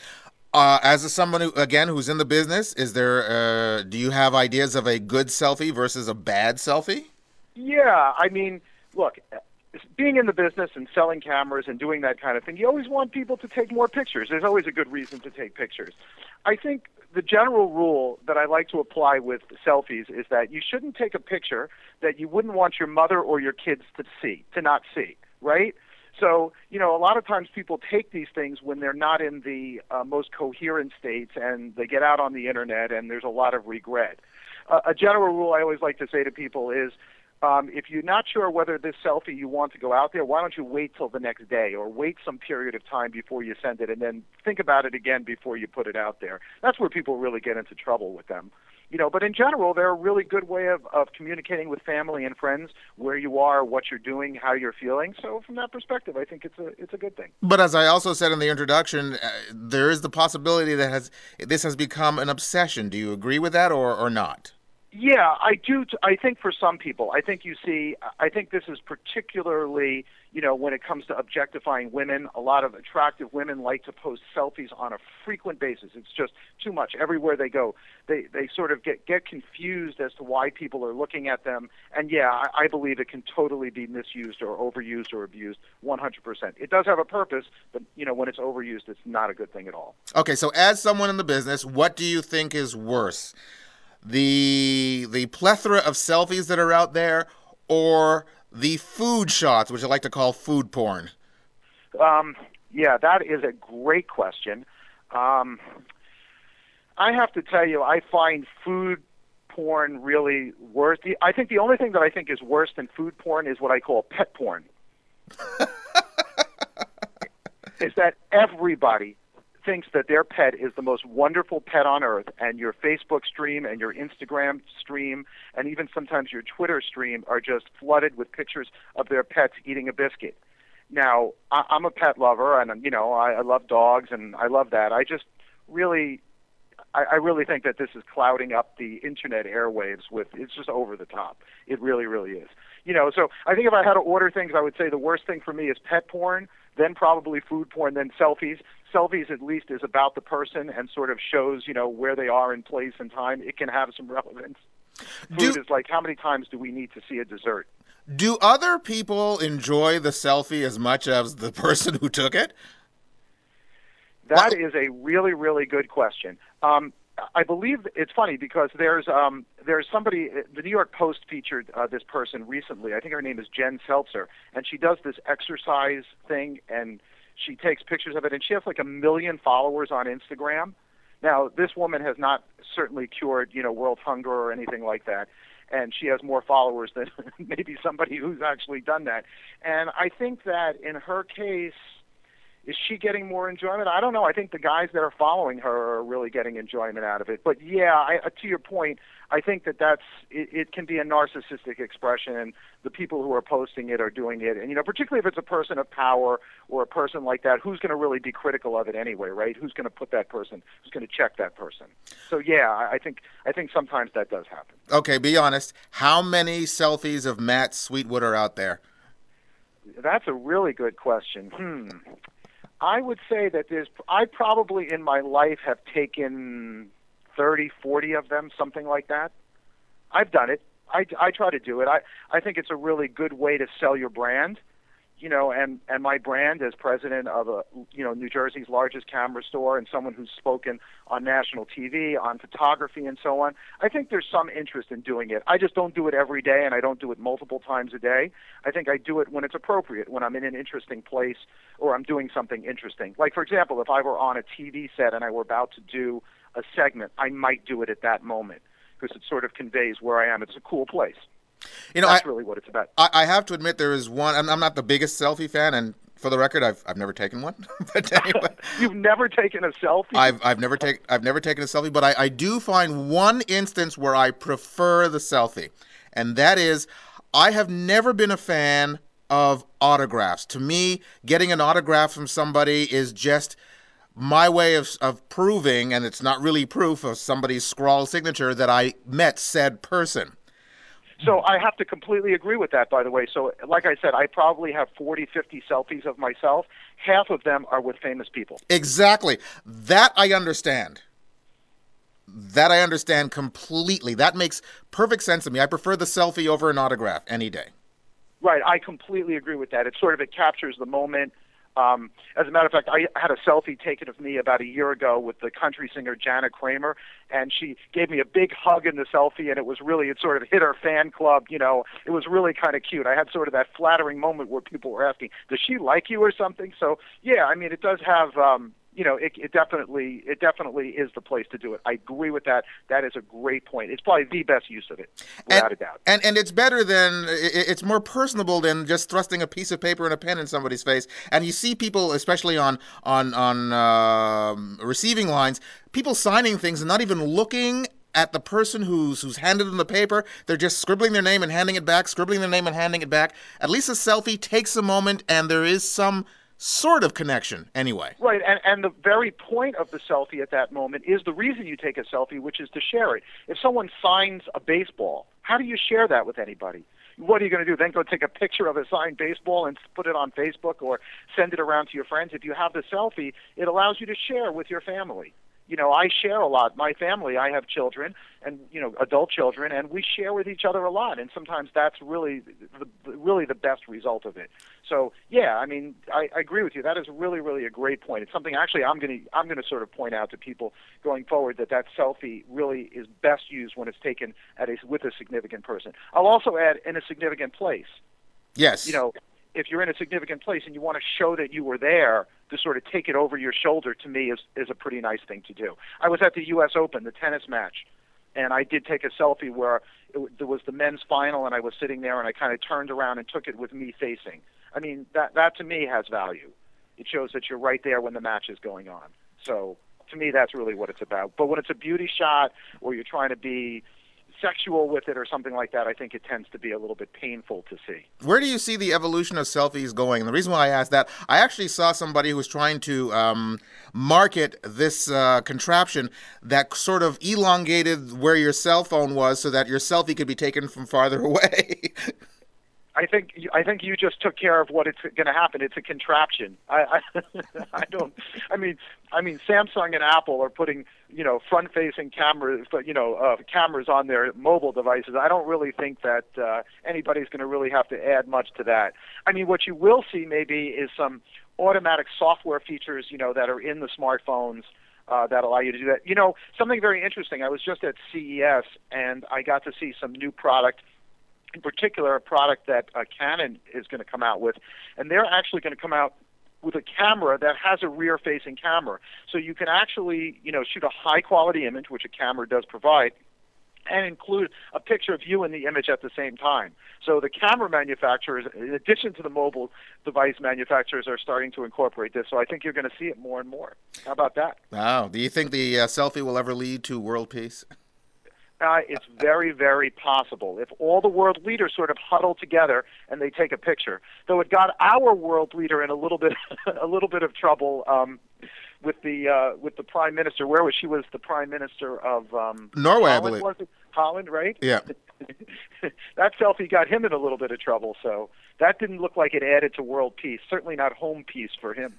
Uh, as a someone who, again, who's in the business, is there? Uh, do you have ideas of a good selfie versus a bad selfie? Yeah, I mean, look, being in the business and selling cameras and doing that kind of thing, you always want people to take more pictures. There's always a good reason to take pictures. I think the general rule that I like to apply with selfies is that you shouldn't take a picture that you wouldn't want your mother or your kids to see, to not see, right? So, you know, a lot of times people take these things when they're not in the uh, most coherent states, and they get out on the internet and there's a lot of regret. Uh, a general rule I always like to say to people is, Um, if you're not sure whether this selfie you want to go out there, why don't you wait till the next day, or wait some period of time before you send it, and then think about it again before you put it out there. That's where people really get into trouble with them. You know, but in general, they're a really good way of, of communicating with family and friends where you are, what you're doing, how you're feeling. So from that perspective, I think it's a it's a good thing. But as I also said in the introduction, uh, there is the possibility that has this has become an obsession. Do you agree with that, or, or not? Yeah, I do. T- I think for some people, I think you see, I think this is particularly, you know, when it comes to objectifying women, a lot of attractive women like to post selfies on a frequent basis. It's just too much. Everywhere they go, they, they sort of get, get confused as to why people are looking at them. And yeah, I, I believe it can totally be misused or overused or abused one hundred percent. It does have a purpose, but, you know, when it's overused, it's not a good thing at all. Okay, so as someone in the business, what do you think is worse? The the plethora of selfies that are out there, or the food shots, which I like to call food porn? Um, yeah, that is a great question. Um, I have to tell you, I find food porn really worse. I think the only thing that I think is worse than food porn is what I call pet porn. Is that everybody thinks that their pet is the most wonderful pet on earth, and your Facebook stream and your Instagram stream and even sometimes your Twitter stream are just flooded with pictures of their pets eating a biscuit. Now, I- I'm a pet lover, and you know, I, I love dogs, and I love that. I just really, I, I really think that this is clouding up the internet airwaves with, it's just over the top. It really, really is. You know, so I think if I had to order things, I would say the worst thing for me is pet porn, then probably food porn, then selfies. Selfies at least is about the person and sort of shows, you know, where they are in place and time. It can have some relevance. Food Do, is like, how many times do we need to see a dessert? Do other people enjoy the selfie as much as the person who took it? That is a really, really good question. Um, I believe it's funny because there's um, there's somebody, the New York Post featured uh, this person recently. I think her name is Jen Seltzer, and she does this exercise thing, and she takes pictures of it, and she has like a million followers on Instagram. Now, this woman has not certainly cured, you know, world hunger or anything like that, and she has more followers than maybe somebody who's actually done that. And I think that in her case, is she getting more enjoyment? I don't know. I think the guys that are following her are really getting enjoyment out of it. But yeah, I, to your point, I think that that's it, it can be a narcissistic expression, and the people who are posting it are doing it. And you know, particularly if it's a person of power or a person like that, who's going to really be critical of it anyway, right? Who's going to put that person? Who's going to check that person? So yeah, I, I think I think sometimes that does happen. Okay, be honest. How many selfies of Matt Sweetwood are out there? That's a really good question. Hmm. I would say that there's, I probably in my life have taken thirty, forty of them, something like that. I've done it. I, I try to do it. I, I think it's a really good way to sell your brand, you know, and, and my brand as president of a, you know, New Jersey's largest camera store and someone who's spoken on national T V, on photography and so on. I think there's some interest in doing it. I just don't do it every day, and I don't do it multiple times a day. I think I do it when it's appropriate, when I'm in an interesting place or I'm doing something interesting. Like, for example, if I were on a T V set and I were about to do a segment, I might do it at that moment because it sort of conveys where I am. It's a cool place. You know, That's I, really what it's about. I, I have to admit there is one, I'm, I'm not the biggest selfie fan, and for the record, I've I've never taken one. But anyway, You've never taken a selfie? I've I've never taken I've never taken a selfie, but I, I do find one instance where I prefer the selfie, and that is I have never been a fan of autographs. To me, getting an autograph from somebody is just my way of of proving, and it's not really proof of somebody's scrawled signature, that I met said person. So I have to completely agree with that, by the way. So like I said, I probably have forty, fifty selfies of myself. Half of them are with famous people. Exactly. That I understand. That I understand completely. That makes perfect sense to me. I prefer the selfie over an autograph any day. Right, I completely agree with that. It sort of, it captures the moment. Um, as a matter of fact, I had a selfie taken of me about a year ago with the country singer Jana Kramer, and she gave me a big hug in the selfie, and it was really, it sort of hit her fan club, you know. It was really kind of cute. I had sort of that flattering moment where people were asking, does she like you or something? So, yeah, I mean, it does have... Um, You know, it, it definitely it definitely is the place to do it. I agree with that. That is a great point. It's probably the best use of it, without and, a doubt. And and it's better than, it's more personable than just thrusting a piece of paper and a pen in somebody's face. And you see people, especially on on on um, receiving lines, people signing things and not even looking at the person who's who's handed them the paper. They're just scribbling their name and handing it back, scribbling their name and handing it back. At least a selfie takes a moment, and there is some sort of connection anyway. Right, and, and the very point of the selfie at that moment is the reason you take a selfie, which is to share it. If someone signs a baseball, how do you share that with anybody? What are you going to do? Then go take a picture of a signed baseball and put it on Facebook or send it around to your friends? If you have the selfie, it allows you to share with your family. You know, I share a lot. My family, I have children, and you know, adult children, and we share with each other a lot. And sometimes that's really, the, really the best result of it. So, yeah, I mean, I, I agree with you. That is really, really a great point. It's something actually I'm going to, I'm going to sort of point out to people going forward that that selfie really is best used when it's taken at a, with a significant person. I'll also add in a significant place. Yes. You know, if you're in a significant place and you want to show that you were there, to sort of take it over your shoulder, to me, is, is a pretty nice thing to do. I was at the U S Open, the tennis match, and I did take a selfie where it, there was the men's final, and I was sitting there, and I kind of turned around and took it with me facing. I mean, that, that to me has value. It shows that you're right there when the match is going on. So to me, that's really what it's about. But when it's a beauty shot or you're trying to be sexual with it or something like that, I think it tends to be a little bit painful to see. Where do you see the evolution of selfies going? And the reason why I asked that, I actually saw somebody who was trying to um, market this uh, contraption that sort of elongated where your cell phone was so that your selfie could be taken from farther away. I think I think you just took care of what it's going to happen. It's a contraption. I, I I don't. I mean, I mean, Samsung and Apple are putting, you know, front-facing cameras, but you know, uh, cameras on their mobile devices. I don't really think that uh, anybody's going to really have to add much to that. I mean, what you will see maybe is some automatic software features, you know, that are in the smartphones uh, that allow you to do that. You know, something very interesting. I was just at C E S and I got to see some new product. In particular, a product that uh, Canon is going to come out with, and they're actually going to come out with a camera that has a rear-facing camera. So you can actually, you know, shoot a high-quality image, which a camera does provide, and include a picture of you in the image at the same time. So the camera manufacturers, in addition to the mobile device manufacturers, are starting to incorporate this. So I think you're going to see it more and more. How about that? Wow. Do you think the uh, selfie will ever lead to world peace? Uh, it's very, very possible. If all the world leaders sort of huddle together and they take a picture, though it got our world leader in a little bit, a little bit of trouble um, with the uh, with the prime minister. Where was she? Was the prime minister of um, Norway, Holland, I believe. Was it? Holland, right? Yeah. That selfie got him in a little bit of trouble. So that didn't look like it added to world peace. Certainly not home peace for him.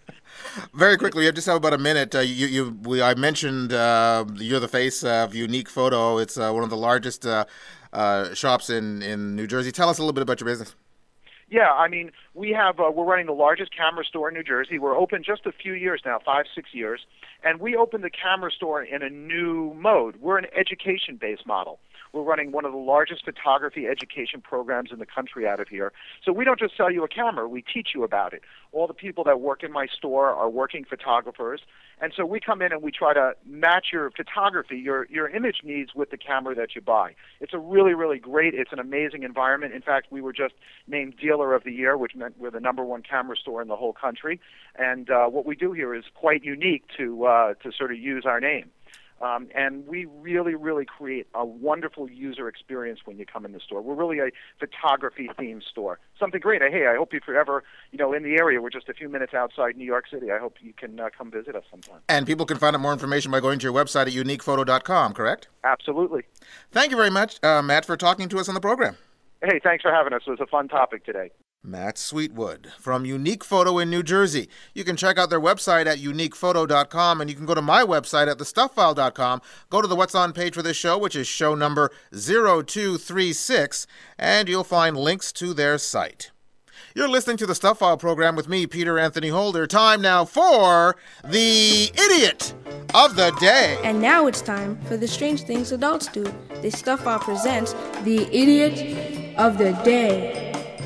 Very quickly, you just have about a minute. Uh, you, you, we, I mentioned uh, you're the face of Unique Photo. It's uh, one of the largest uh, uh, shops in, in New Jersey. Tell us a little bit about your business. Yeah, I mean, we have uh, we're running the largest camera store in New Jersey. We're open just a few years now, five, six years, and we opened the camera store in a new mode. We're an education-based model. We're running one of the largest photography education programs in the country out of here. So we don't just sell you a camera, we teach you about it. All the people that work in my store are working photographers, and so we come in and we try to match your photography, your your image needs with the camera that you buy. It's a really, really great, it's an amazing environment. In fact, we were just named Dealer of the Year, which meant we're the number one camera store in the whole country. And uh, what we do here is quite unique to uh, to sort of use our name. Um, and we really, really create a wonderful user experience when you come in the store. We're really a photography-themed store. Something great. Hey, I hope if you're ever, you know, in the area, we're just a few minutes outside New York City. I hope you can uh, come visit us sometime. And people can find out more information by going to your website at unique photo dot com, correct? Absolutely. Thank you very much, uh, Matt, for talking to us on the program. Hey, thanks for having us. It was a fun topic today. Matt Sweetwood from Unique Photo in New Jersey. You can check out their website at unique photo dot com, and you can go to my website at the stuff file dot com. Go to the What's On page for this show, which is show number zero two three six, and you'll find links to their site. You're listening to the Stuff File program with me, Peter Anthony Holder. Time now for the Idiot of the Day. And now it's time for the Strange Things Adults Do. The Stuff File presents the Idiot of the Day.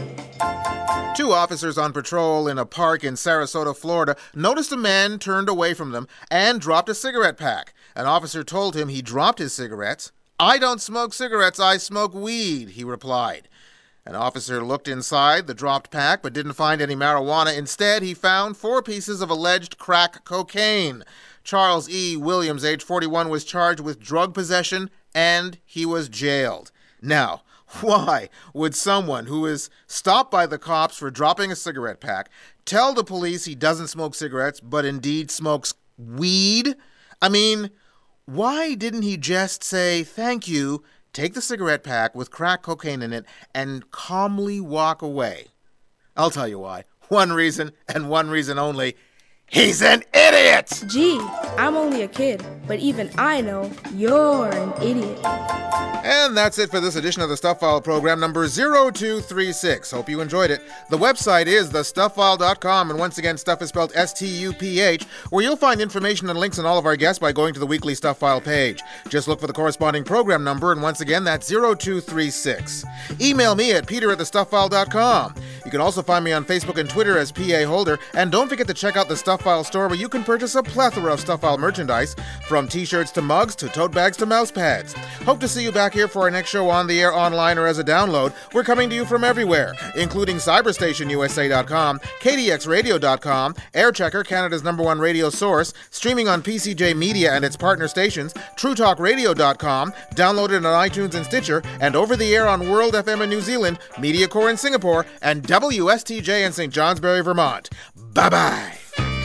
Two officers on patrol in a park in Sarasota, Florida, noticed a man turned away from them and dropped a cigarette pack. An officer told him he dropped his cigarettes. "I don't smoke cigarettes, I smoke weed," he replied. An officer looked inside the dropped pack but didn't find any marijuana. Instead, he found four pieces of alleged crack cocaine. Charles E. Williams, age forty-one, was charged with drug possession, and he was jailed. Now, why would someone who is stopped by the cops for dropping a cigarette pack tell the police he doesn't smoke cigarettes but indeed smokes weed? I mean, why didn't he just say, "Thank you," take the cigarette pack with crack cocaine in it, and calmly walk away? I'll tell you why. One reason, and one reason only. He's an idiot! Gee, I'm only a kid, but even I know you're an idiot. And that's it for this edition of the Stuff File program, number zero two three six. Hope you enjoyed it. The website is the stuff file dot com, and once again, stuff is spelled S T U P H, where you'll find information and links on all of our guests by going to the weekly Stuff File page. Just look for the corresponding program number, and once again, that's zero two three six. Email me at peter at the stuff file dot com. You can also find me on Facebook and Twitter as P A Holder, and don't forget to check out the Stuff File store, where you can purchase a plethora of Stuff File merchandise, from t-shirts to mugs to tote bags to mouse pads. Hope to see you back here for our next show on the air, online, or as a download. We're coming to you from everywhere, including cyberstation U S A dot com, K D X radio dot com, Airchecker, Canada's number one radio source, streaming on P C J Media and its partner stations, true talk radio dot com, downloaded on iTunes and Stitcher, and over the air on World F M in New Zealand, MediaCore in Singapore, and W S T J in Saint Johnsbury, Vermont. Bye-bye.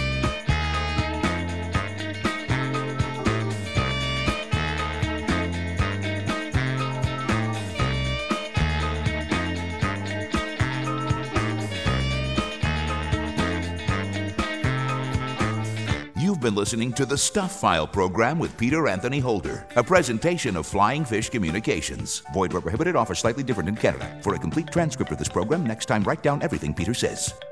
You've been listening to the Stuff File program with Peter Anthony Holder, a presentation of Flying Fish Communications. Void where prohibited, offer slightly different in Canada. For a complete transcript of this program, next time write down everything Peter says.